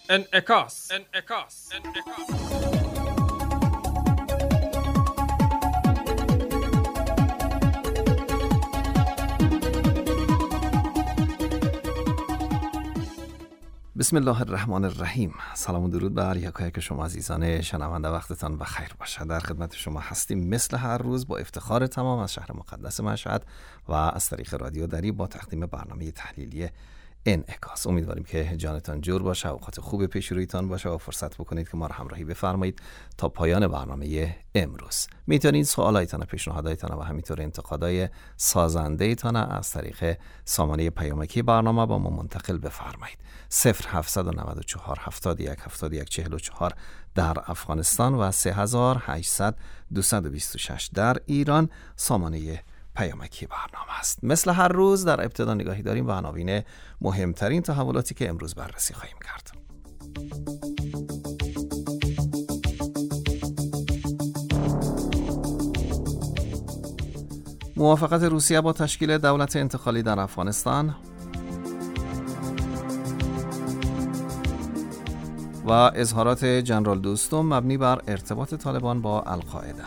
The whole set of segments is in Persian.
انعکاس. بسم الله الرحمن الرحیم. سلام و درود بر یکایک شما عزیزان شنونده، وقتتان بخیر باشد. در خدمت شما هستیم مثل هر روز با افتخار تمام از شهر مقدس مشهد و از طریق رادیو دری با تقدیم برنامه تحلیلی انعکاس. امیدواریم که جانتان جور باشه، اوقات خوب پیش رویتان باشه و فرصت بکنید که ما را همراهی بفرمایید تا پایان برنامه امروز. میتونید سوالایتان، پیشنهادایتان و همینطور انتقادای سازنده ایتان از طریق سامانه پیامکی برنامه با ما منتقل بفرمایید. 0794 71 71 44 در افغانستان و 3800 226 در ایران سامانه پیامکی برنامه است. مثل هر روز در ابتدا نگاهی داریم به عناوین مهمترین تحولاتی که امروز بررسی خواهیم کرد. موافقت روسیه با تشکیل دولت انتقالی در افغانستان و اظهارات جنرال دوستم مبنی بر ارتباط طالبان با القاعده.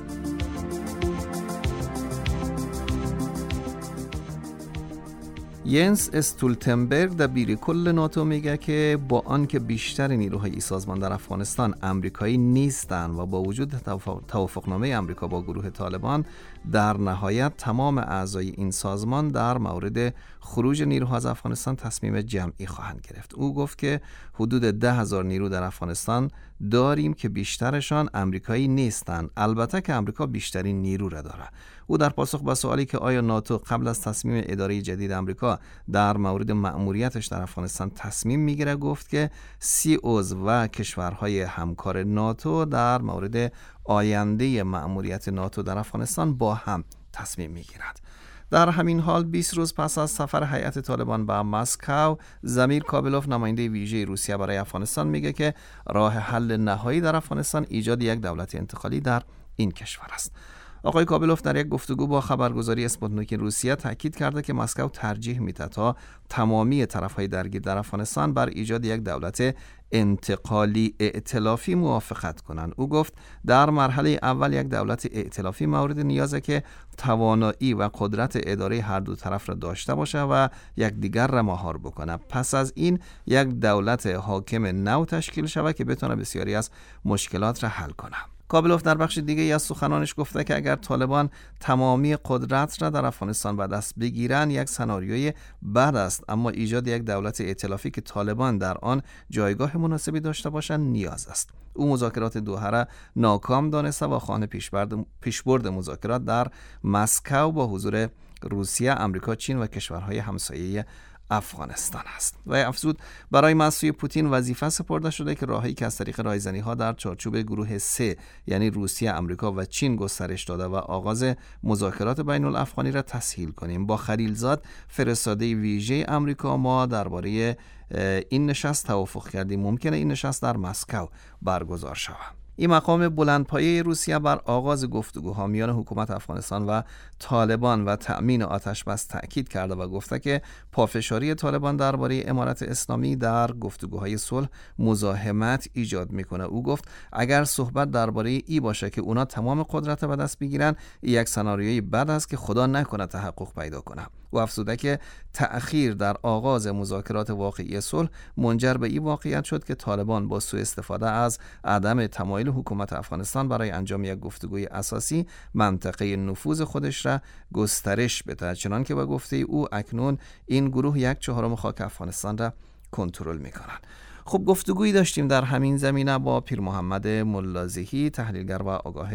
ینس استولتنبرگ دبیر کل ناتو میگه که با آنکه بیشتر نیروهای این سازمان در افغانستان امریکایی نیستند و با وجود توافقنامه امریکا با گروه طالبان، در نهایت تمام اعضای این سازمان در مورد خروج نیروها از افغانستان تصمیم جمعی خواهند گرفت. او گفت که حدود 10,000 نیرو در افغانستان داریم که بیشترشان امریکایی نیستند، البته که امریکا بیشترین نیرو را داره. او در پاسخ به سوالی که آیا ناتو قبل از تصمیم اداره جدید امریکا در مورد مأموریتش در افغانستان تصمیم میگیره، گفت که 30 عضو و کشورهای همکار ناتو در مورد آینده مأموریت ناتو در افغانستان با هم تصمیم میگیرند. در همین حال 20 روز پس از سفر هیئت طالبان به مسکو، زمیر کابلوف نماینده ویژه روسیه برای افغانستان میگه که راه حل نهایی در افغانستان ایجاد یک دولت انتقالی در این کشور است. آقای کابلوف در یک گفتگو با خبرگزاری اسپوتنیک روسیه تاکید کرده که مسکو ترجیح میده تا تمامی طرفهای درگیر در افغانستان بر ایجاد یک دولت انتقالی ائتلافی موافقت کنند. او گفت در مرحله اول یک دولت ائتلافی مورد نیازه که توانایی و قدرت اداره هر دو طرف را داشته باشه و یکدیگر را مهار بکنه. پس از این یک دولت حاکم نو تشکیل شود که بتونه بسیاری از مشکلات را حل کنه. کابلوف در بخش دیگه از سخنانش گفته که اگر طالبان تمامی قدرت را در افغانستان به دست بگیرن، یک سناریوی بد است، اما ایجاد یک دولت ائتلافی که طالبان در آن جایگاه مناسبی داشته باشند نیاز است. او مذاکرات دوحه را ناکام دانسته و خواهان پیشبرد مذاکرات در مسکو با حضور روسیه، آمریکا، چین و کشورهای همسایه افغانستان است. و افزود برای مسئول پوتین وظیفه سپرده شده که راهی که از طریق رایزنی ها در چارچوب گروه 3 یعنی روسیه، آمریکا و چین گسترش داده و آغاز مذاکرات بین الافغانی را تسهیل کنیم. با خلیلزاد فرستاده ویژه آمریکا ما درباره این نشست توافق کردیم. ممکنه این نشست در مسکو برگزار شود. این مقام بلندپایه روسیه بر آغاز گفتگوها میان حکومت افغانستان و طالبان و تأمین آتش بس تأکید کرده و گفته که پافشاری طالبان درباره امارت اسلامی در گفتگوهای صلح مزاحمت ایجاد میکنه. او گفت اگر صحبت درباره ای باشه که اونا تمام قدرت به دست بگیرن، یک سناریوی بد است که خدا نکنه تحقق پیدا کنه. و افزوده که تأخیر در آغاز مذاکرات واقعی صلح منجر به این واقعیت شد که طالبان با سوء استفاده از عدم تمایل حکومت افغانستان برای انجام یک گفتگوی اساسی منطقه نفوذ خودش را گسترش بده، چنانکه به گفته او اکنون این گروه 1/4 خاک افغانستان را کنترل می‌کنند. خب گفتگویی داشتیم در همین زمینه با پیر محمد ملازهی، تحلیلگر و آگاه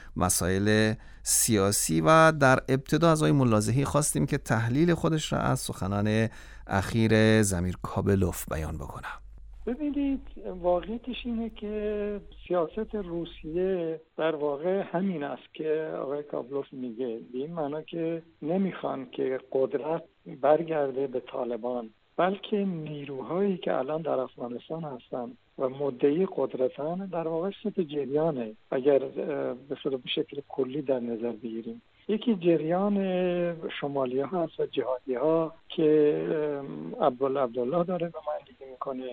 مسائل سیاسی، و در ابتدا از آقای ملازهی خواستیم که تحلیل خودش را از سخنان اخیر زمیر کابلوف بیان بکنه. ببینید، واقعیتش اینه که سیاست روسیه در واقع همین است که آقای کابلوف میگه، به این معنا که نمیخوان که قدرت برگرده به طالبان، بلکه نیروهایی که الان در افغانستان هستن و مدعی قدرتن در واقع سه جریانه اگر به شکل کلی در نظر بگیریم. یکی جریان شمالی ها هست و جهادی ها که عبدالله داره نمایندگی میکنه.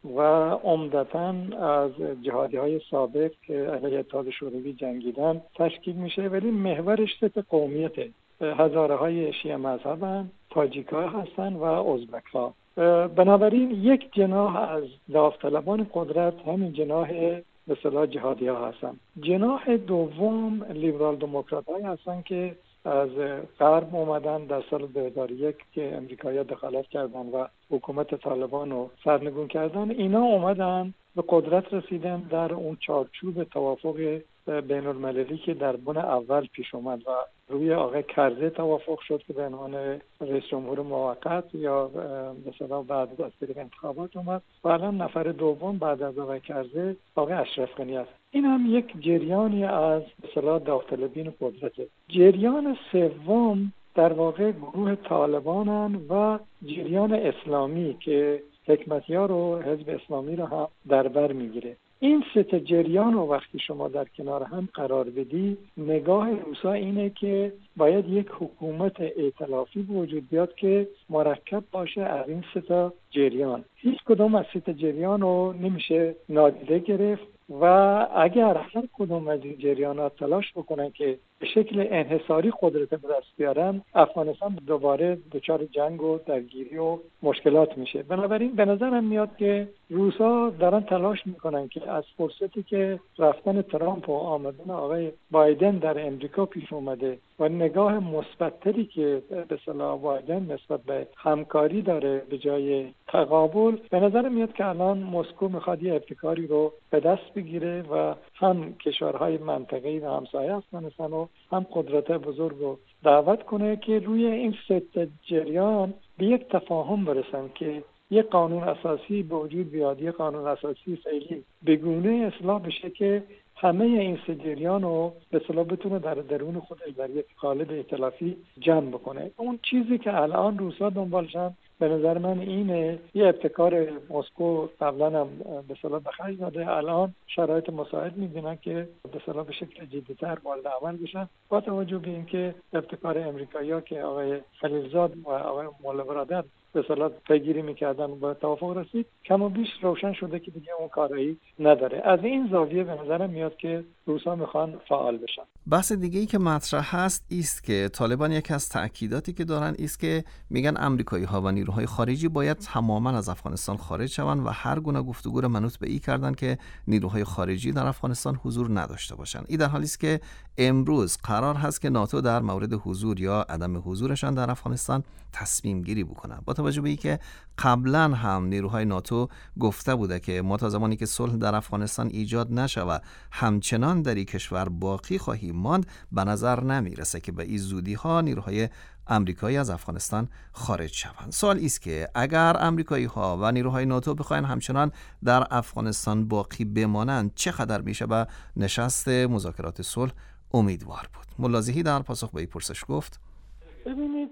و عمدتاً از جهادی‌های سابق که علیه اتحاد شوروی جنگیدن تشکیل میشه، ولی محورش ست قومیته. هزاره‌های شیعه مذهبن، تاجیک‌ها هستن و ازبک‌ها. بنابراین یک جناح از داوطلبان قدرت همین جناح به اصطلاح جهادی‌ها هستن. جناح دوم لیبرال دموکرات‌هایی هستن که از غرب اومدن در سال 2001 که امریکایی‌ها دخالت کردن و حکومت طالبان رو سرنگون کردن. اینا اومدن به قدرت رسیدن در اون چارچوب توافق بین المللی که در بن اول پیش اومد و روی آقای کرزی توافق شد که به عنوان رئیس جمهور موقت یا مثلا بعد از طریق انتخابات اومد و الان نفر دوم بعد از آقای کرزی آقای اشرف غنی است. این هم یک جریانی از مثلا داوطلبین قدرته. جریان سوم در واقع گروه طالبانن و جریان اسلامی که حکمتیار و حزب اسلامی رو هم در بر میگیره. این سه جریان رو وقتی شما در کنار هم قرار بدی، نگاه روسا اینه که باید یک حکومت ائتلافی وجود بیاد که مرکب باشه از این سه جریان. هیچ کدوم از سه جریان رو نمیشه نادیده گرفت و اگر هر کدوم از این جریانات تلاش بکنن که به شکل انحصاری قدرت به دست بیارن، افغانستان دوباره دچار جنگ و درگیری و مشکلات میشه. بنابراین به نظرم میاد که روسا دارن تلاش میکنن که از فرصتی که رفتن ترامپ و آمدن آقای بایدن در امریکا پیش اومده و نگاه مثبت‌تری که به اصطلاح بایدن نسبت به همکاری داره به جای تقابل، به نظر میاد که الان مسکو میخواد یه ابتکاری رو به دست بگیره و هم کشورهای منطقه‌ای و همسایه افغانستان و هم قدرت بزرگ رو دعوت کنه که روی این سه جریان به یک تفاهم برسن که یک قانون اساسی به وجود بیاد، یک قانون اساسی فعلی بگونه اصلاح بشه که همه این سه جریان رو به اصطلاح بتونه در درون خودش در یک قالب ائتلافی جمع بکنه. اون چیزی که الان روسا دنبالشن به نظر من اینه، یه ابتکار مسکو قبلا هم به اصطلاح به خرج داده، الان شرایط مساعد می‌بینن که به اصطلاح به شکل جدی‌تر وارد عمل بشن، با توجه به اینکه ابتکار امریکایی‌ها که آقای خلیلزاد و آقای مولا برادر به اصطلاح پیگیری می‌کردن و به توافق رسید، کم و بیش روشن شده که دیگه اون کاری نداره. از این زاویه به نظرم میاد که روسا میخوان فعال بشن. بحث دیگه‌ای که مطرح هست است که طالبان یکی از تأکیداتی که دارن است که میگن آمریکایی‌ها و نیروهای خارجی باید تماما از افغانستان خارج شوند و هر گونه گفتگو را منوط به این کردن که نیروهای خارجی در افغانستان حضور نداشته باشند. این در حالی است که امروز قرار هست که ناتو در مورد حضور یا عدم حضورشان در افغانستان تصمیم گیری بکنه. با توجه به اینکه قبلا هم نیروهای ناتو گفته بوده که ما تا زمانی که صلح در افغانستان ایجاد نشود همچنان در این کشور باقی خواهیم ماند، به نظر نمیرسه که به این زودی ها نیروهای آمریکایی از افغانستان خارج شوند. سوال است که اگر آمریکایی ها و نیروهای ناتو بخواین همچنان در افغانستان باقی بمانند، چقدر میشه به نشست مذاکرات صلح امیدوار بود؟ ملا ضیحی در پاسخ به این پرسش گفت: ببینید،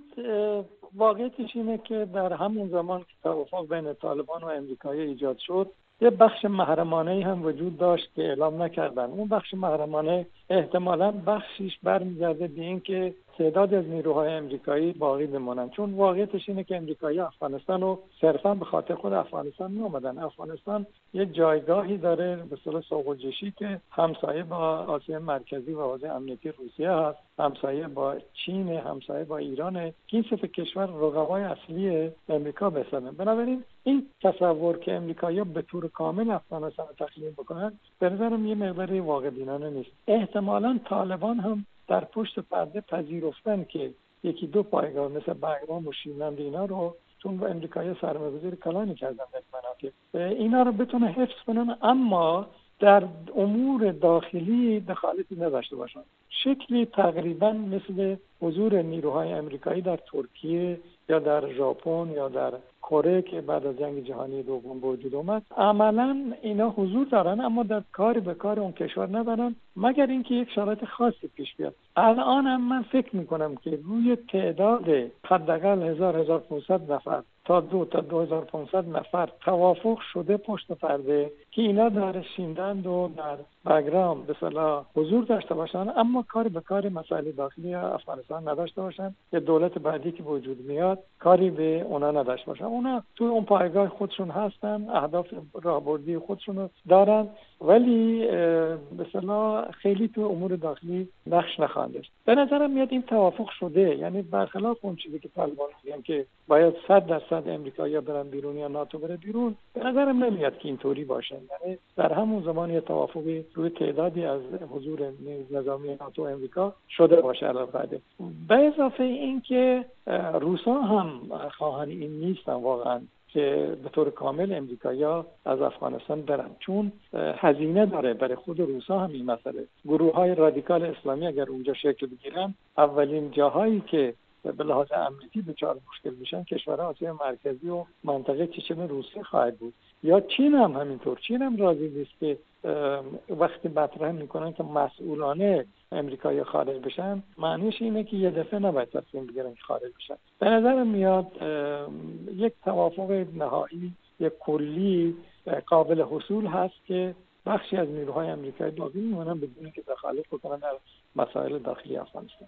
واقعیتش اینه که در همون زمان که توافق بین طالبان و امریکایی ایجاد شد، یه بخش محرمانه‌ای هم وجود داشت که اعلام نکردن. اون بخش محرمانه احتمالاً بخشیش برمیگرده به این که تعداد از نیروهای امریکایی باقی بمونن، چون واقعیتش اینه که امریکایی افغانستان رو صرفاً به خاطر خود افغانستان نیومدن. افغانستان یه جایگاهی داره به اصطلاح سوق‌الجشی که همسایه با آسیا مرکزی و حوزه امنیتی روسیه هست، همسایه با چین، همسایه با ایران، که این سه کشور رقبای اصلی امریکا بسازن. بنابراین این تصور که امریکایی‌ها به طور کامل افغانستان رو تخلیه بکنن به نظرم یه مقداری واقع بینانه نیست. احتمالاً طالبان هم در پشت پرده پذیرفتن که یکی دو پایگاه مثل بغرام و شیرند اینا رو، چون امریکایی سرمایه‌گذاری کلانی کردن در مناطق، اینا رو بتونه حفظ کنن اما در امور داخلی دخالتی نداشته باشن. شکلی تقریبا مثل حضور نیروهای امریکایی در ترکیه یا در ژاپن یا در کره که بعد از جنگ جهانی دوم به وجود اومد، عملا اینا حضور دارن اما در کار به کار اون کشور ندارن، مگر اینکه یک شرایط خاصی پیش بیاد. الان هم من فکر میکنم که روی تعداد حداقل 1000-1500 نفر تا 2500 نفر توافق شده پشت پرده که اینا در رسیدند و در بگرام به اصطلاح حضور داشته باشن، اما کاری به کار مسائل داخلی افغانستان نداشته باشن. یه دولت بعدی که وجود میاد کاری به اونا نداشته باشن. اونا تو اون پایگاه خودشون هستن، اهداف راهبردی خودشون رو دارن، ولی به اصطلاح خیلی تو امور داخلی نقش نخواهند داشت. به نظرم میاد این توافق شده، یعنی برخلاف اون چیزی که طالبان میگن که باید 100% امریکایی‌ها برن بیرون یا ناتو بره بیرون، به نظرم نمیاد که اینطوری باشه. یعنی در همون زمان یه توافقی روی تعدادی از حضور نظامی ناتو و امریکا شده باشه علاوه. به اضافه این که روسا هم خواهان این نیستن واقعا که به طور کامل امریکایی‌ها از افغانستان برن، چون هزینه داره برای خود روسا هم این مسئله. گروه‌های رادیکال اسلامی اگر اونجا شکل بگیرن، اولین جاهایی که به لحاظ امنیتی دچار مشکل میشن کشورهای آسیای مرکزی و منطقه چچن روسیه خواهد بود. یا چین هم همینطور. چین هم راضی نیست که وقتی مطرح میکنن که مسئولانه امریکایی خارج بشن، معنیش اینه که یه دفعه نباید تصمیم بگیرن که خارج بشن. به نظر میاد یک توافق نهایی، یک کلی قابل حصول هست که بخشی از نیروهای امریکایی باقی میمونن بدون که دخالت بکنن در مسائل داخلی افغانستان.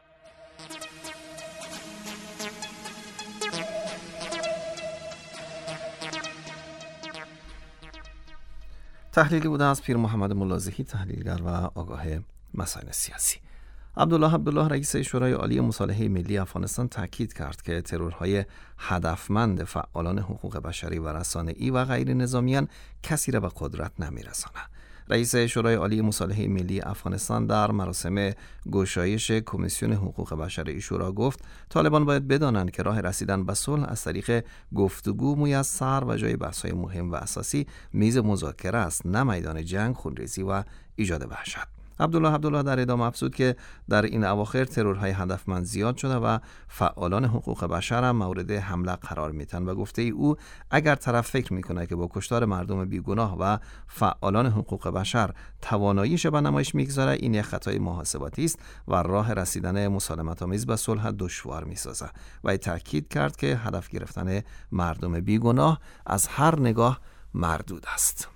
تحلیلی بوده از پیر محمد ملازحی، تحلیلگر و آگاه مسائل سیاسی. عبدالله رئیس شورای عالی مصالحه ملی افغانستان تاکید کرد که ترورهای هدفمند فعالان حقوق بشری و رسانه‌ای و غیر نظامیان کسی را به قدرت نمی‌رساند. رئیس شورای عالی مصالحه ملی افغانستان در مراسم گشایش کمیسیون حقوق بشر شورا گفت طالبان باید بدانند که راه رسیدن به صلح از طریق گفتگو میسر و جای بحث‌های مهم و اساسی میز مذاکره است، نه میدان جنگ، خونریزی و ایجاد وحشت. عبدالله در ادامه افزود که در این اواخر ترورهای هدفمند زیاد شده و فعالان حقوق بشر هم مورد حمله قرار میتن و گفته او اگر طرف فکر میکنه که با کشتار مردم بیگناه و فعالان حقوق بشر تواناییش به نمایش میگذاره، این یک خطای محاسباتی است و راه رسیدن مسالمت‌آمیز به صلح دشوار میسازه. و تاکید کرد که هدف گرفتن مردم بیگناه از هر نگاه مردود است.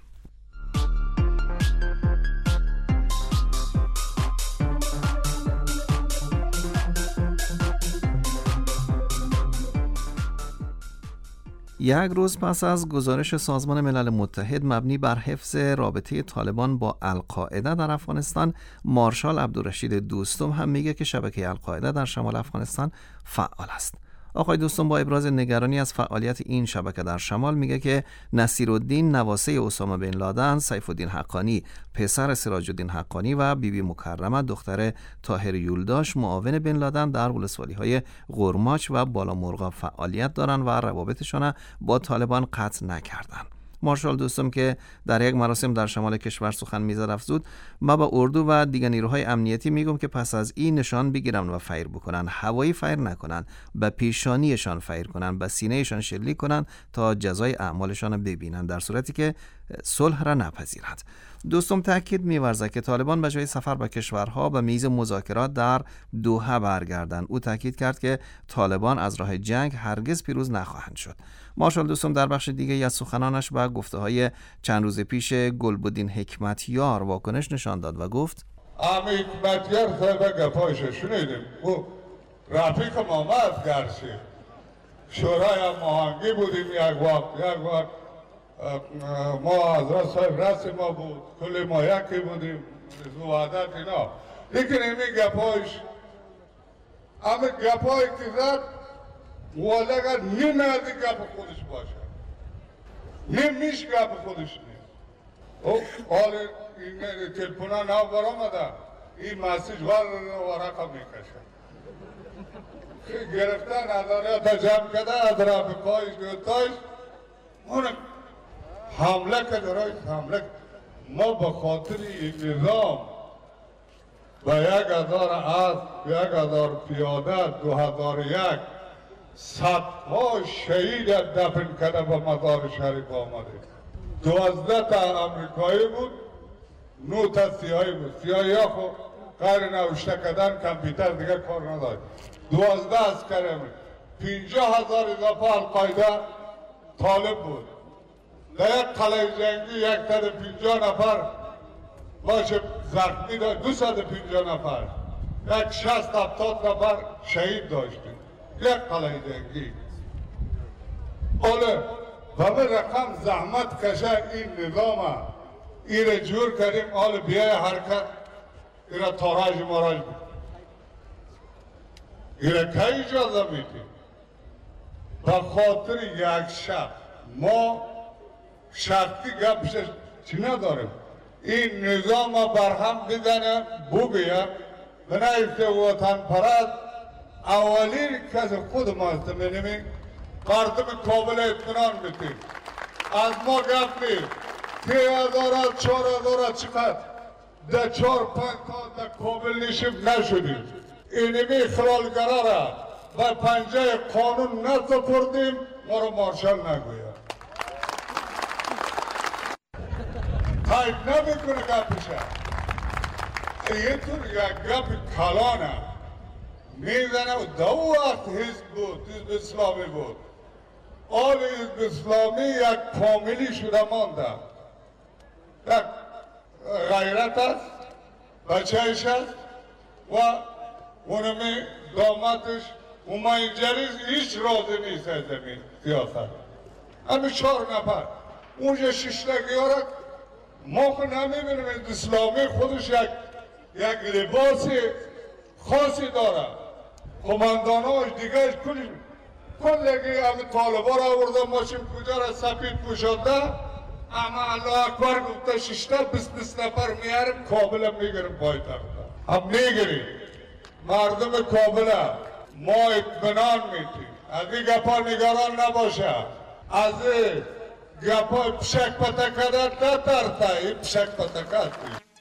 یک روز پس از گزارش سازمان ملل متحد مبنی بر حفظ رابطه طالبان با القاعده در افغانستان، مارشال عبدالرشید دوستم هم میگه که شبکه القاعده در شمال افغانستان فعال است. آقای دوستم با ابراز نگرانی از فعالیت این شبکه در شمال میگه که نصیرالدین نواسه اسامه بن لادن، سیف الدین حقانی پسر سراج الدین حقانی و بیبی مکرمه دختر طاهر یولداش معاون بن لادن در ولسوالی‌های قرماچ و بالامرغاب فعالیت دارند و روابطشان با طالبان قطع نکردند. مارشال دوستم که در یک مراسم در شمال کشور سخن میزد افزود ما با اردو و دیگر نیروهای امنیتی میگم که پس از این نشان بگیرن و فیر بکنن، هوایی فیر نکنن، به پیشانیشان فیر کنن، به سینهشان شلیک کنن تا جزای اعمالشان ببینن، در صورتی که صلح را نپذیرند. دوستم تاکید می‌ورزد که طالبان به جای سفر به کشورها به میز مذاکرات در دوحه برگردند. او تاکید کرد که طالبان از راه جنگ هرگز پیروز نخواهند شد. مارشال دوستم در بخش دیگه از سخنانش به گفته‌های چند روز پیش گلبدین حکمتیار واکنش نشان داد و گفت حکمتیار صاحب گپایش شنیدیم، او رفیق ما از گرچه شورای هماهنگی بودیم، یک وقت ما حضرت صاحب رس ما بود، کل ما یکی بودیم، وحدت اینا، لیکن این گپایش اما گپایی که زد والا اگر نیمه از این گپ خودش باشه نیمیش گپ خودش نیست. حال این تلفونا نو برآمده این مسیج ورقه میکشه گرفتن نظریات جمع کرده از رفقایش گوتایش اون حمله کرده رایش حمله. ما به خاطر این نظام به 1000 اسب، 1000 پیاده، 2001 صدها شهید دفن کرده به مزار شریف آمده. 12 تا امریکایی بود، 9 تا سیاهی بود. سیاهی ها خود غیر نوشته کردن کامپیوتر دیگر کار نداشت. 12 عسکر 50,000 اضافه القاعده طالب بود. در یک قلعه جنگی 150 نفر باشه زخمی داشت، 250 نفر، یک 60-70 نفر شهید داشتیم یک قلعه جنگی. اوله و به رقم زحمت کشه این نظام ایره جور کردیم. حال بیای حرکت ایره تاراج ماراج بود، ایره که اجازه میدیم؟ به خاطر یک شب ما شرطی گپش چی نداریم. این نظام برهم بزنه بگویم به نایست وطن پرست اولین کس خود ما استمینیم مردم کابل اطمینان میتیم. از ما گپ نیست 3,000 4,000 چقدر در 4-5 تا در کابل نشیب نشدیم. اینمی خلالگره را به پنجه قانون نسپردیم، ما رو مارشال نگوید. تایپ نمیکنه گپشه. یه طور یک گپ کلانه میزنه و دو وقت حزب بود، حزب اسلامی بود. آل حزب اسلامی یک کاملی شده مانده. یک غیرت است، بچهش است و اونمی دامتش اومینجریز هیچ راضی نیست از زمین سیاست. همین 4 نفر اونجا 6 نگیارد. ما که نمیبینیم اسلامی خودش یک لباس خاصی داره. کمانداناش دیگه کلگی همین طالبا را آورده ماشین کجا را سفید پوشانده. اما الله اکبر گفته 6-20 نفر میاریم کابل هم میگیریم پایتخت هم میگیریم. مردم کابل ما اطمینان میتیم. از این گپا نگران نباشه. از این گپا پشک پتکه نترسه. این پشک پتکه هستی.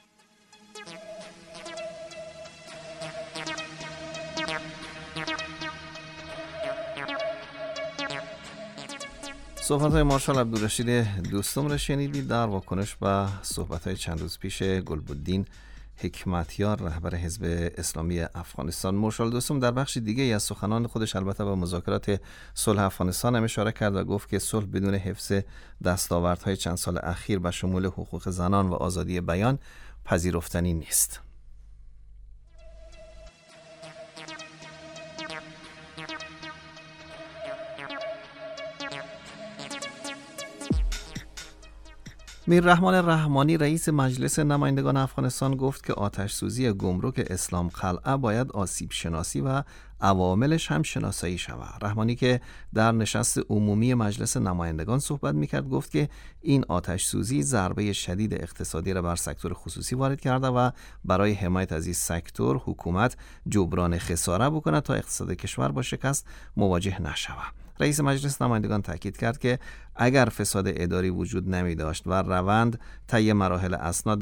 صحبت‌های مارشال عبدالرشید دوستم را شنیدید در واکنش به صحبت‌های چند روز پیش گلبدین حکمتیار رهبر حزب اسلامی افغانستان. مارشال دوستم در بخش دیگه از سخنان خودش البته به مذاکرات صلح افغانستان هم اشاره کرد و گفت که صلح بدون حفظ دستاوردهای چند سال اخیر به شمول حقوق زنان و آزادی بیان پذیرفتنی نیست. میررحمان رحمانی رئیس مجلس نمایندگان افغانستان گفت که آتش سوزی گمرک اسلام قلعه باید آسیب شناسی و عواملش هم شناسایی شود. رحمانی که در نشست عمومی مجلس نمایندگان صحبت میکرد گفت که این آتش سوزی ضربه شدید اقتصادی را بر سکتور خصوصی وارد کرده و برای حمایت از این سکتور حکومت جبران خساره بکنه تا اقتصاد کشور با شکست مواجه نشود. رئیس مجلس نمایندگان تاکید کرد که اگر فساد اداری وجود نمی داشت و روند طی مراحل اسناد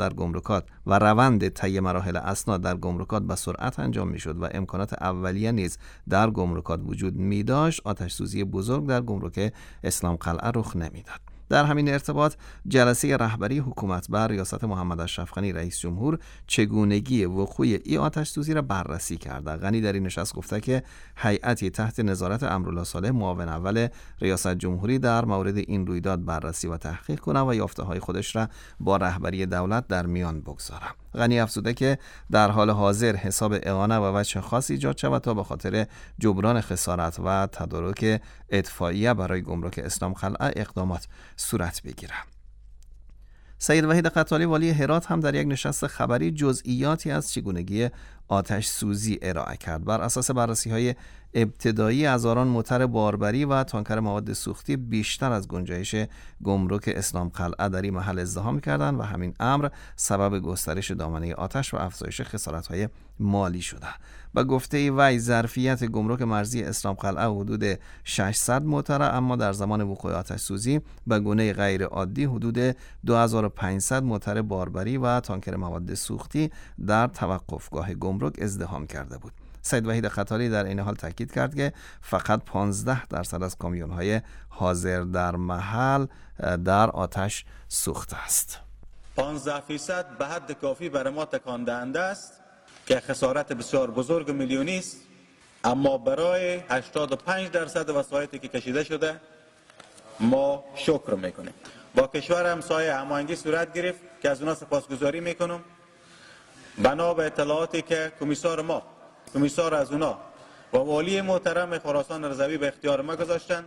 در گمرکات به سرعت انجام می شد و امکانات اولیه نیز در گمرکات وجود می داشت، آتش سوزی بزرگ در گمرک اسلام قلعه رخ نمی داد. در همین ارتباط جلسه رهبری حکومت بر ریاست محمد اشرف غنی رئیس جمهور چگونگی وقوع این آتش سوزی را بررسی کرده. غنی در این نشست گفته که هیئتی تحت نظارت امرالله صالح معاون اول ریاست جمهوری در مورد این رویداد بررسی و تحقیق کنه و یافته‌های خودش را با رهبری دولت در میان بگذاره. غنی افزوده که در حال حاضر حساب اعانه و وجه خاص ایجاد شود تا به خاطر جبران خسارت و تدارک ادفاعیه برای گمرک اسلام قلعه اقدامات صورت بگیرد. سید وحید قتالی والی هرات هم در یک نشست خبری جزئیاتی از چگونگی آتش سوزی ارائه کرد. بر اساس بررسی‌های ابتدایی هزاران موتر باربری و تانکر مواد سوختی بیشتر از گنجایش گمرک اسلام قلعه در این محل ازدحام کردند و همین امر سبب گسترش دامنه آتش و افزایش خسارت‌های مالی شده. با گفته وی ظرفیت گمرک مرزی اسلام قلعه حدود 600 موتر، اما در زمان وقوع آتش سوزی به گونه غیر عادی حدود 2500 موتر باربری و تانکر مواد سوختی در توقفگاه گمرک ازدحام کرده بود. سید وحید قتالی در این حال تاکید کرد که فقط 15% از کامیون‌های حاضر در محل در آتش سوخته است. 15% به حد کافی برای ما تکان دهنده است که خسارت بسیار بزرگ میلیونی است اما برای 85% وسایطی که کشیده شده ما شکر میکنیم. با کشور همسایه هماهنگی صورت گرفت که از اونا سپاسگزاری میکنم. بنا به اطلاعاتی که کمیسار از اونا و والی محترم خراسان رضوی به اختیار ما گذاشتن،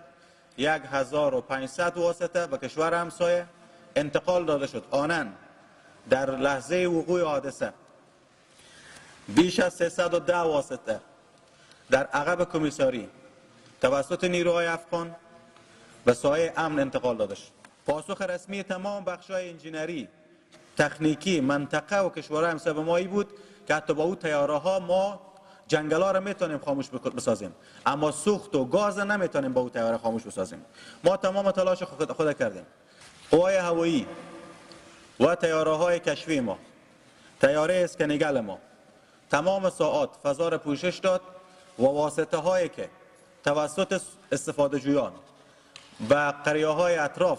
1500 واسطه به کشور همسایه انتقال داده شد. آنن در لحظه وقوع حادثه بیش از 310 واسطه در عقب کمیساری توسط نیروهای افغان به سایه امن انتقال داده شد. پاسخ رسمی تمام بخش‌های انجینری، تکنیکی، منطقه و کشورهای همسایه به مایی بود که حتی با او تیاره ها ما جنگلا را میتونیم خاموش بسازیم، اما سوخت و گاز نمیتونیم با او تیاره خاموش بسازیم. ما تمام تلاش خود کردیم. قوای هوایی و تیاره های کشفی ما، تیاره اسکنیگل ما تمام ساعات فضا را پوشش داد و واسطه هایی که توسط استفاده جویان و قریه های اطراف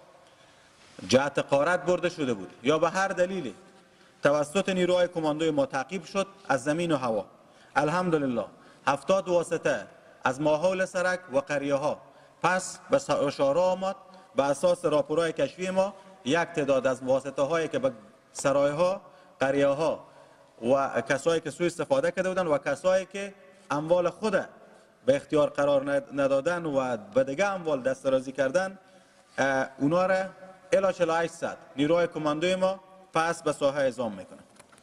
جهت غارت برده شده بود یا به هر دلیلی توسط نیروهای کماندوی ما تعقیب شد از زمین و هوا، الحمدلله 70 واسطه از ماحول سرک و قریه ها پس به شارع آمد. به اساس راپورهای کشفی ما یک تعداد از واسطه هایی که به سرای ها، قریه ها و کسایی که سوء استفاده کرده بودند و کسایی که اموال خود به اختیار قرار ندادن و به دیگه اموال دسترسی کردن، اونا را الی 4800 نیروهای کماندوی ما پس به ساحه اعزام میکنه.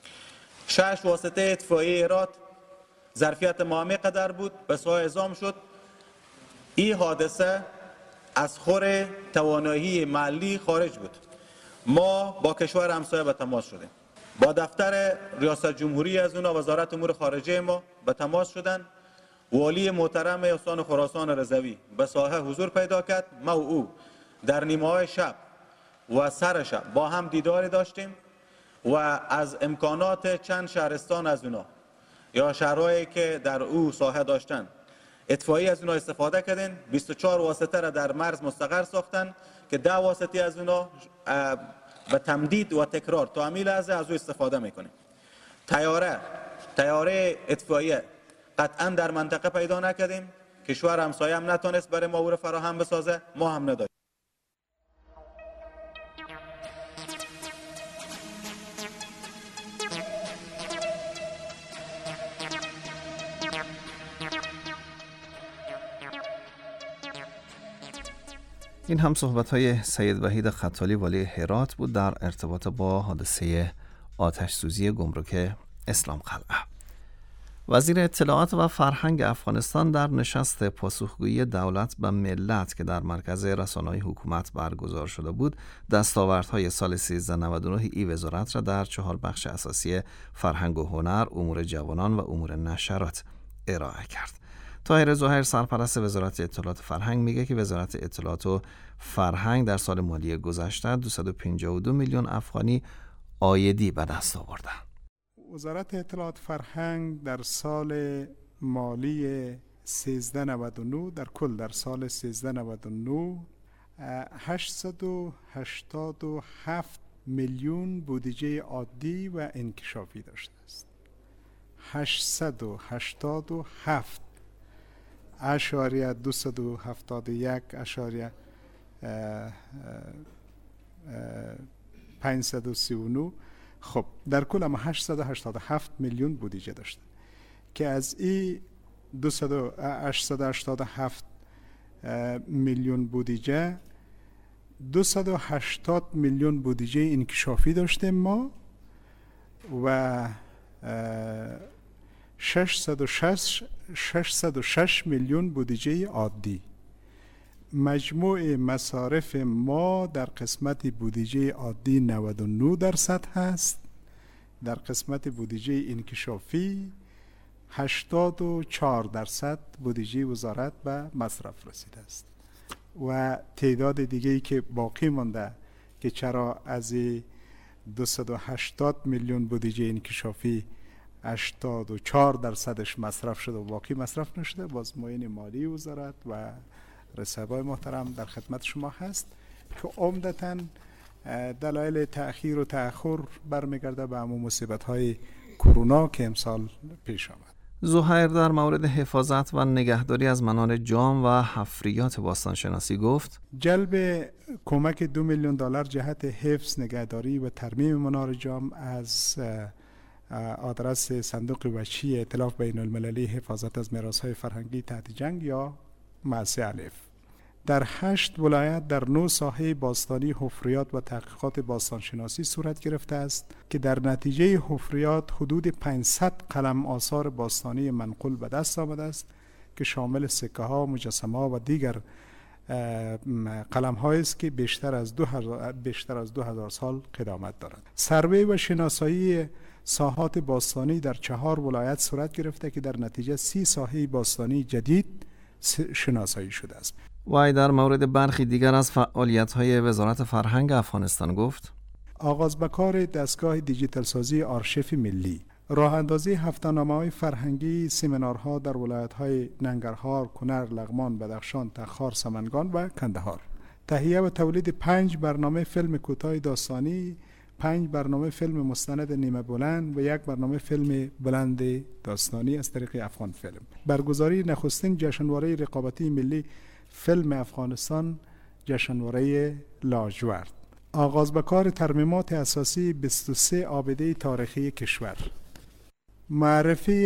6 واسطه اطفائیه هرات ظرفیت ماهمی قدر بود به ساحه اعزام شد. این حادثه از خور توانایی محلی خارج بود. ما با کشور همسایه به تماس شدیم، با دفتر ریاست جمهوری از اونا، وزارت امور خارجه ما به تماس شدن. والی محترم استان خراسان رضوی به ساحه حضور پیدا کرد. ما و او در نیمه‌های شب و سر شب با هم دیداری داشتیم و از امکانات چند شهرستان از اونا یا شهرهایی که در او ساحه داشتن اطفایی از اونا استفاده کردن. 24 واسطه را در مرز مستقر ساختن که 10 واسطه از اونا به تمدید و تکرار تا همین لحظه از او استفاده میکنیم. تیاره اطفائیه قطعا در منطقه پیدا نکردیم. کشور همسایه هم نتونست برای ما او را فراهم بسازه، ما هم نداشتیم. این هم صحبت‌های سید وحید خطالی والی هرات بود در ارتباط با حادثه آتش سوزی گمرک اسلام قلعه. وزیر اطلاعات و فرهنگ افغانستان در نشست پاسخگویی دولت به ملت که در مرکز رسانه‌های حکومت برگزار شده بود، دستاوردهای سال 1399 ای وزارت را در 4 بخش اساسی فرهنگ و هنر، امور جوانان و امور نشرات ارائه کرد. طاهر ظاهر سرپرست وزارت اطلاعات و فرهنگ میگه که وزارت اطلاعات و فرهنگ در سال مالی گذشته 252 میلیون افغانی عایدی به دست آورده. وزارت اطلاعات فرهنگ در سال مالی 1399 در کل در سال 1399 887 میلیون بودجه عادی و انکشافی داشته است. 887 اشاریه 271 اشاریه 539. خب در کل هم 887 میلیون بودجه داشته که از این 887 میلیون بودجه 280 میلیون بودجه انکشافی داشته ما و 606 میلیون بودجه عادی. مجموع مصارف ما در قسمت بودجه عادی 99% هست، در قسمت بودجه انکشافی 84% بودجه وزارت به مصرف رسیده است و تعداد دیگه‌ای که باقی مانده که چرا از 280 میلیون بودجه انکشافی 84% مصرف شده و باقی مصرف نشده، باز معین مالی وزارت و رسبای محترم در خدمت شما هست که عمدتاً دلایل تأخیر و تأخر برمیگرده به همون مصیبت‌های کرونا که امسال پیش آمد. زهیر در مورد حفاظت و نگهداری از منار جام و حفریات باستانشناسی گفت: جلب کمک 2 میلیون دلار جهت حفظ، نگهداری و ترمیم منار جام از آدرس صندوق وحشی ائتلاف بین المللی حفاظت از میراث‌های فرهنگی تحت جنگ یا مؤسسه الف در 8 ولایت در 9 ساحه باستانی حفریات و تحقیقات باستانشناسی صورت گرفته است که در نتیجه حفریات حدود 500 قلم آثار باستانی منقول به دست آمده است که شامل سکه ها، مجسمه ها و دیگر قلم هایی است که بیشتر از 2000 سال قدامت دارد. سروی و شناسایی ساحات باستانی در 4 ولایت صورت گرفته که در نتیجه 30 ساحه باستانی جدید شناسایی شده است. وی در مورد برخی دیگر از فعالیت‌های وزارت فرهنگ افغانستان گفت: آغاز به کار دستگاه دیجیتال سازی آرشیف ملی، راه اندازی هفته‌نامه‌های فرهنگی، سمینارها در ولایت‌های ننگرهار، کنر، لغمان، بدخشان، تخار، سمنگان و کندهار، تهیه و تولید 5 برنامه فیلم کوتاه داستانی، 5 برنامه فیلم مستند نیمه بلند و 1 برنامه فیلم بلند داستانی از طریق افغان فیلم، برگزاری نخستین جشنواره رقابتی ملی فیلم افغانستان، جشنواره لاجورد، آغاز به کار ترمیمات اساسی 23 آبده تاریخی کشور، معرفی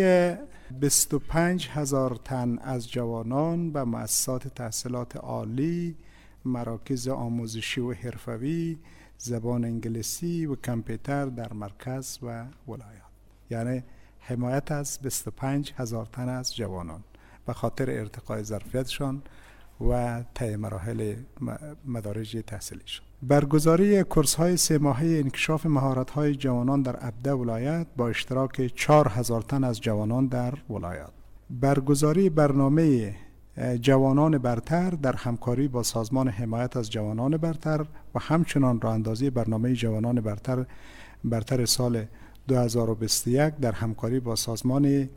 25,000 تن از جوانان به مؤسسات تحصیلات عالی، مراکز آموزشی و حرفوی، زبان انگلیسی و کامپیوتر در مرکز و ولایات، یعنی حمایت از 25,000 تن از جوانان به خاطر ارتقای ظرفیتشان و طی مراحل مدارج تحصیلیشان. برگزاری کورس‌های 3 ماهه انکشاف مهارت‌های جوانان در 17 ولایت با اشتراک 4,000 تن از جوانان در ولایات. برگزاری برنامه جوانان برتر در همکاری با سازمان حمایت از جوانان برتر و همچنان راه اندازی برنامه جوانان برتر سال 2021 در همکاری با سازمان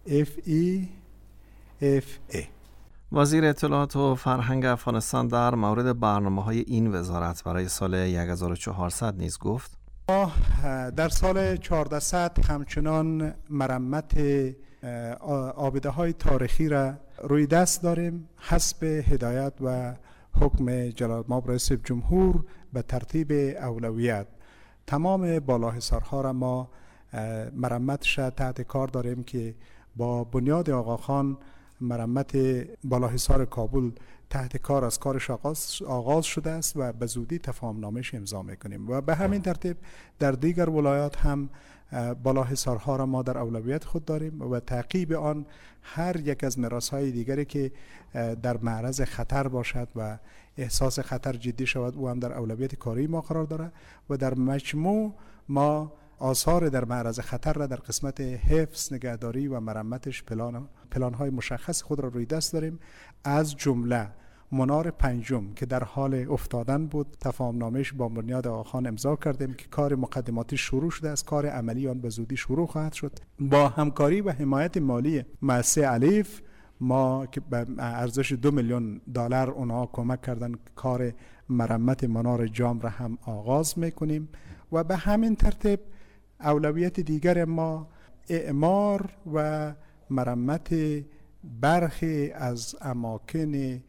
FEFA. وزیر اطلاعات و فرهنگ افغانستان در مورد برنامه‌های این وزارت برای سال 1400 نیز گفت: در سال 1400 همچنان مرمت آبده‌های تاریخی را روی دست داریم حسب هدایت و حکم جلال‌مآب رئیس جمهور به ترتیب اولویت. تمام بالاحصارها را ما مرمتش تحت کار داریم که با بنیاد آقاخان مرمت بالاحصار کابل تحت کار از کارش آغاز شده است و به زودی تفاهم نامش امضا میکنیم و به همین ترتیب در دیگر ولایات هم بالاحصارها را ما در اولویت خود داریم و تعقیب آن هر یک از میراث‌های دیگری که در معرض خطر باشد و احساس خطر جدی شود او هم در اولویت کاری ما قرار دارد و در مجموع ما آثار در معرض خطر را در قسمت حفظ، نگهداری و مرمتش پلان‌های مشخص خود را روی دست داریم، از جمله منار پنجم که در حال افتادن بود تفاهم نامش با بنیاد آقاخان امضا کردیم که کار مقدماتی شروع شده است، کار عملی آن به زودی شروع خواهد شد. با همکاری و حمایت مالی مؤسسه الف ما که به ارزش 2 میلیون دلار اونها کمک کردن کار مرمت منار جام را هم آغاز میکنیم و به همین ترتیب اولویت دیگر ما اعمار و مرمت برخی از اماکن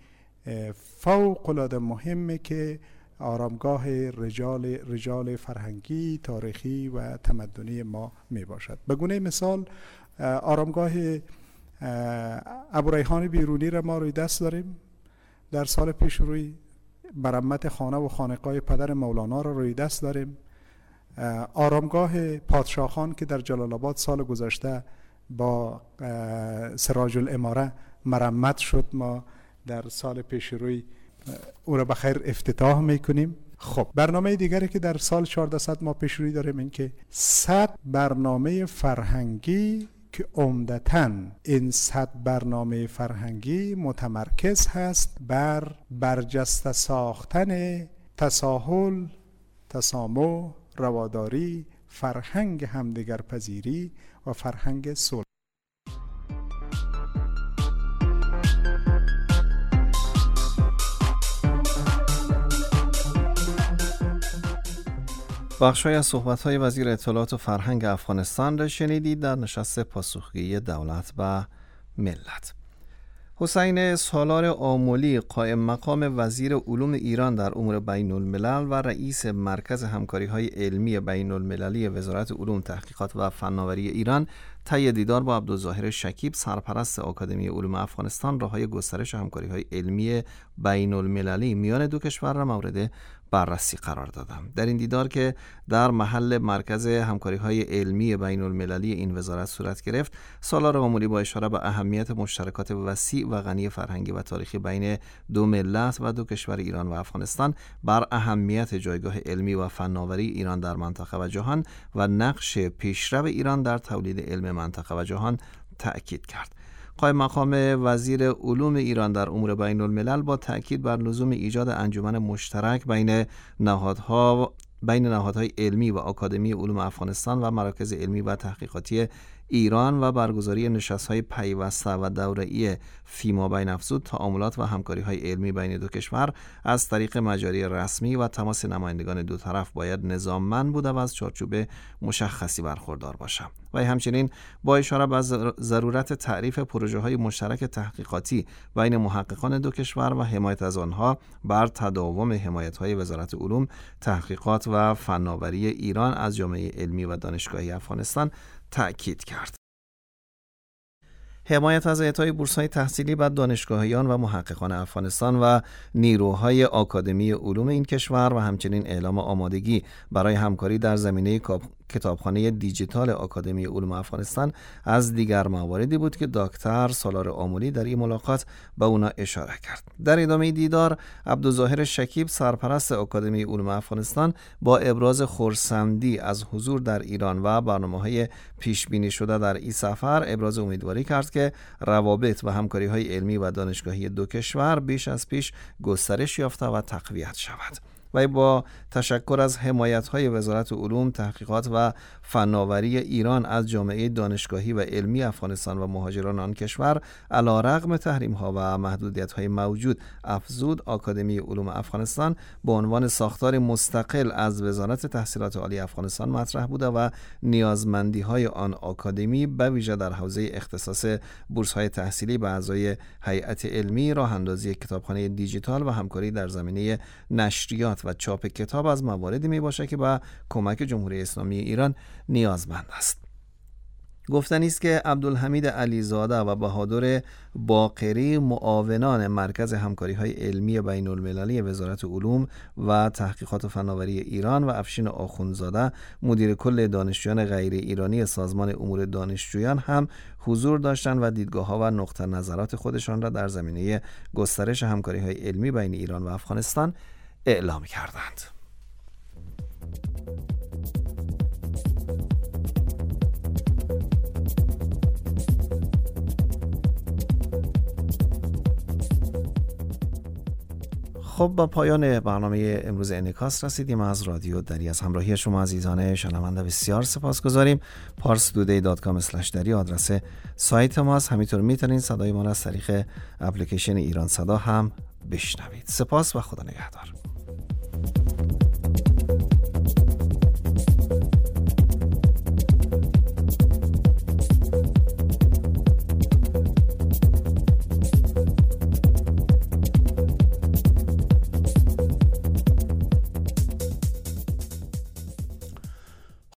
فوق العاده مهمه که آرامگاه رجال فرهنگی، تاریخی و تمدنی ما می باشد. به گونه مثال آرامگاه ابوریحان بیرونی را ما روی دست داریم. در سال پیش روی مرمت خانه و خانقاه پدر مولانا را روی دست داریم. آرامگاه پادشاهان که در جلال آباد سال گذشته با سراج الاماره مرمت شد، ما در سال پیش روی او را بخیر افتتاح میکنیم. خب برنامه دیگری که در سال 1400 ما پیش روی داریم این که 100 برنامه فرهنگی که عمدتاً این 100 برنامه فرهنگی متمرکز هست بر برجسته ساختن تساهل، تسامح، رواداری، فرهنگ همدیگر پذیری و فرهنگ صلح. بخش‌های از صحبت‌های وزیر اطلاعات و فرهنگ افغانستان را شنیدید در نشست پاسخگویی دولت و ملت. حسین سالار آملی، قائم مقام وزیر علوم ایران در امور بین الملل و رئیس مرکز همکاری‌های علمی بین المللی وزارت علوم، تحقیقات و فناوری ایران، طی دیدار با عبدالظاهر شکیب، سرپرست آکادمی علوم افغانستان، راه‌های گسترش همکاری‌های علمی بین المللی میان دو کشور را مورد بررسی قرار دادم. در این دیدار که در محل مرکز همکاری‌های علمی بین المللی این وزارت صورت گرفت، سالار آملی با اشاره به اهمیت مشترکات وسیع و غنی فرهنگی و تاریخی بین دو ملت و دو کشور ایران و افغانستان، بر اهمیت جایگاه علمی و فناوری ایران در منطقه و جهان و نقش پیشرو ایران در تولید علم منطقه و جهان تأکید کرد. قائم مقام وزیر علوم ایران در امور بین الملل با تأکید بر لزوم ایجاد انجمن مشترک بین نهادهای علمی و آکادمی علوم افغانستان و مراکز علمی و تحقیقاتی ایران و برگزاری نشست‌های پیوسته و دوره‌ای فیمابین افزود تعاملات و همکاری‌های علمی بین دو کشور از طریق مجاری رسمی و تماس نمایندگان دو طرف باید نظاممند بوده و از چارچوب مشخصی برخوردار باشد. و همچنین با اشاره به ضرورت تعریف پروژه‌های مشترک تحقیقاتی بین محققان دو کشور و حمایت از آنها بر تداوم حمایت‌های وزارت علوم، تحقیقات و فناوری ایران از جامعه علمی و دانشگاهی افغانستان تأکید کرد. حمایت از اعطای بورس‌های تحصیلی به دانشگاهیان و محققان افغانستان و نیروهای آکادمی علوم این کشور و همچنین اعلام آمادگی برای همکاری در زمینه کتابخانه دیجیتال آکادمی علوم افغانستان از دیگر مواردی بود که دکتر سالار آملی در این ملاقات به اونا اشاره کرد. در ادامه دیدار، عبدالظاهر شکیب، سرپرست آکادمی علوم افغانستان، با ابراز خرسندی از حضور در ایران و برنامه‌های پیش بینی شده در این سفر، ابراز امیدواری کرد که روابط و همکاری‌های علمی و دانشگاهی دو کشور بیش از پیش گسترش یافته و تقویت شود. و با تشکر از حمایت‌های وزارت علوم، تحقیقات و فناوری ایران از جامعه دانشگاهی و علمی افغانستان و مهاجران آن کشور، علی‌رغم تحریم‌ها و محدودیت‌های موجود، افزود آکادمی علوم افغانستان به عنوان ساختار مستقل از وزارت تحصیلات عالی افغانستان مطرح بوده و نیازمندی‌های آن آکادمی به ویژه در حوزه اختصاص بورس‌های تحصیلی به اعضای هیئت علمی، راه‌اندازی کتابخانه دیجیتال و همکاری در زمینه نشریات و چاپ کتاب از مواردی می باشه که با کمک جمهوری اسلامی ایران نیازمند است. گفتنی است که عبدالحمید علیزاده و بهادر باقری، معاونان مرکز همکاری‌های علمی بین المللی وزارت علوم و تحقیقات و فناوری ایران، و افشین آخوندزاده، مدیر کل دانشجویان غیر ایرانی سازمان امور دانشجویان هم حضور داشتند و دیدگاه‌ها و نقطه نظرات خودشان را در زمینه گسترش همکاری‌های علمی بین ایران و افغانستان اعلام کردند. خب، با پایان برنامه امروز انعکاس رسیدیم. از رادیو دری از همراهی شما عزیزان شنونده بسیار سپاسگزاریم. parstoday.com/dari آدرس سایت ماست. همینطور میتونید صدای ما را از طریق اپلیکیشن ایران صدا هم بشنوید. سپاس و خدا نگهدار.